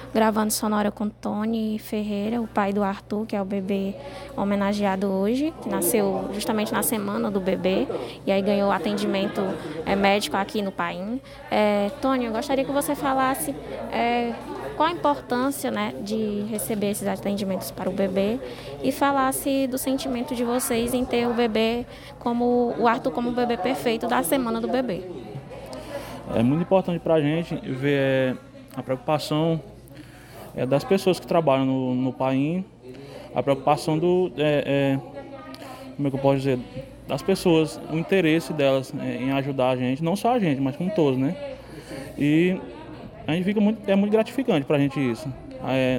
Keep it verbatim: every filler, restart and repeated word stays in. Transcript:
gravando sonora com Tony Ferreira, o pai do Arthur, que é o bebê homenageado hoje, que nasceu justamente na semana do bebê, e aí ganhou atendimento é, médico aqui no Paim. É, Tony, eu gostaria que você falasse é, qual a importância, né, de receber esses atendimentos para o bebê e falasse do sentimento de vocês em ter o bebê como o Arthur como o bebê perfeito da semana do bebê. É muito importante para a gente ver a preocupação é, das pessoas que trabalham no, no Paim, a preocupação do, é, é, como é que eu posso dizer, das pessoas, o interesse delas é, em ajudar a gente, não só a gente, mas com todos, né? E a gente fica muito, é muito gratificante para a gente isso. É,